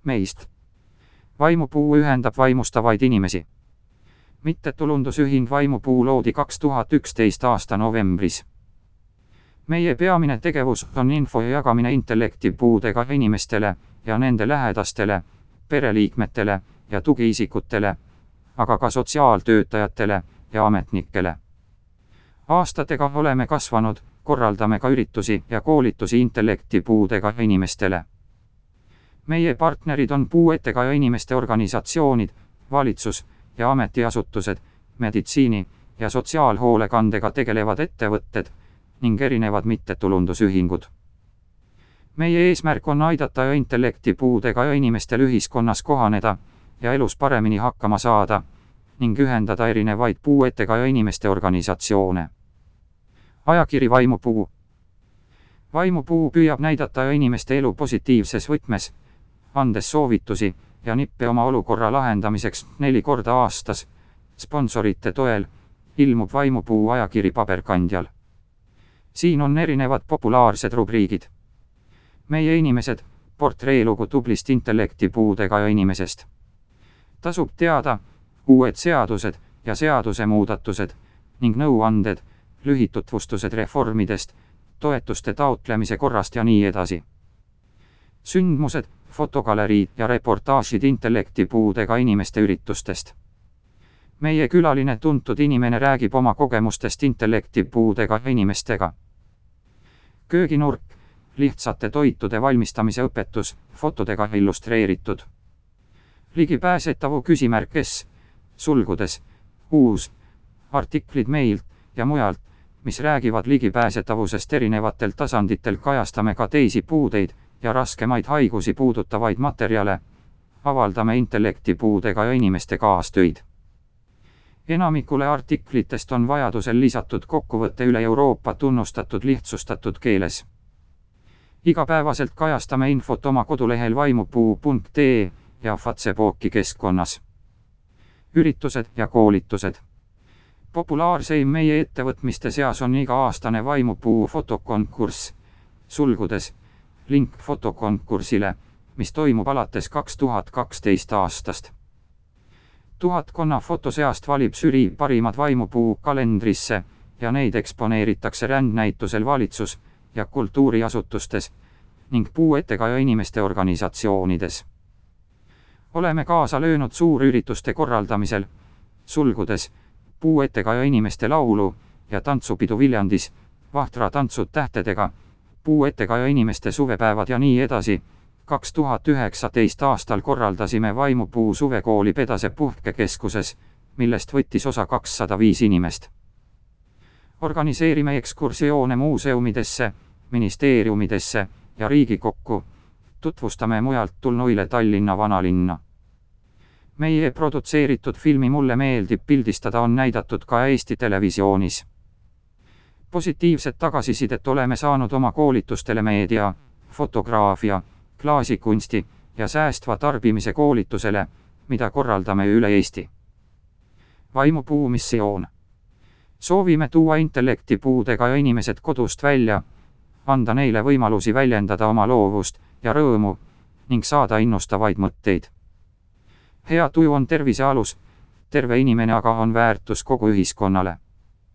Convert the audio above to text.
meist. Vaimupuu ühendab vaimustavaid inimesi. Mittetulundusühing Vaimupuu loodi 2011. aasta novembris. Meie peamine tegevus on info jagamine intellektipuudega inimestele ja nende lähedastele, pereliikmetele ja tugiisikutele, aga ka sotsiaaltöötajatele ja ametnikele. Aastatega oleme kasvanud, korraldame ka üritusi ja koolitusi intellektipuudega inimestele. Meie partnerid on puuetega inimeste organisatsioonid, valitsus ja ametiasutused, meditsiini ja sotsiaalhoolekandega tegelevad ettevõtted ning erinevad mittetulundusühingud. Meie eesmärk on aidata intellektipuudega inimestel ühiskonnas kohaneda ja elus paremini hakkama saada ning ühendada erinevaid puuetega inimeste organisatsioone. Ajakiri Vaimupuu. Vaimupuu püüab näidata inimeste elu positiivses võtmes, andes soovitusi ja nippe oma olukorra lahendamiseks 4 korda aastas. Sponsorite toel ilmub Vaimupuu ajakiri paberkandjal. Siin on erinevad populaarsed rubriigid. Meie inimesed, portreelugu tublist intellektipuudega inimesest. Tasub teada, uued seadused ja seadusemuudatused ning nõuanded, lühitutvustused reformidest, toetuste taotlemise korrast ja nii edasi. Sündmused, fotogaleriid ja reportaažid intellektipuudega inimeste üritustest. Meie külaline tuntud inimene räägib oma kogemustest intellektipuudega inimestega. Kööginurk, lihtsate toitude valmistamise õpetus, fotodega illustreeritud. Ligipääsetavu küsimärk S, sulgudes, uus, artiklid meilt ja mujalt, mis räägivad ligipääsetavusest erinevatel tasanditel, kajastame ka teisi puudeid ja raskemaid haigusi puudutavaid materjale, avaldame intellektipuudega inimeste kaastöid. Enamikule artiklitest on vajadusel lisatud kokkuvõte üle Euroopa tunnustatud lihtsustatud keeles. Igapäevaselt kajastame infot oma kodulehel vaimupuu.ee ja Facebooki keskkonnas. Üritused ja koolitused. Populaarseim meie ettevõtmiste seas on iga-aastane Vaimupuu fotokonkurss, sulgudes, link fotokonkursile, mis toimub alates 2012 aastast. 1000 foto seast valib žürii parimad Vaimupuu kalendrisse ja neid eksponeeritakse rändnäitusel valitsus- ja kultuuriasutustes ning puuetega inimeste organisatsioonides. Oleme kaasa löönud suurürituste korraldamisel, sulgudes, puuetega inimeste laulu- ja tantsupidu Viljandis, Vahtra tantsud tähtedega, puuetega inimeste suvepäevad ja nii edasi. 2019 aastal korraldasime Vaimupuu suvekooli Pedase puhkekeskuses, millest võttis osa 205 inimest. Organiseerime ekskursioone muuseumidesse, ministeeriumidesse ja Riigikokku, tutvustame mujalt tulnuile Tallinna vanalinna. Meie produtseeritud filmi Mulle meeldib pildistada on näidatud ka Eesti televisioonis. Positiivset tagasisidet oleme saanud oma koolitustele meedia, fotograafia, klaasikunsti ja säästva tarbimise koolitusele, mida korraldame üle Eesti. Vaimupuu missioon. Soovime tuua intellektipuudega inimesed kodust välja, anda neile võimalusi väljendada oma loovust ja rõõmu ning saada innustavaid mõtteid. Hea tuju on tervise alus, terve inimene aga on väärtus kogu ühiskonnale.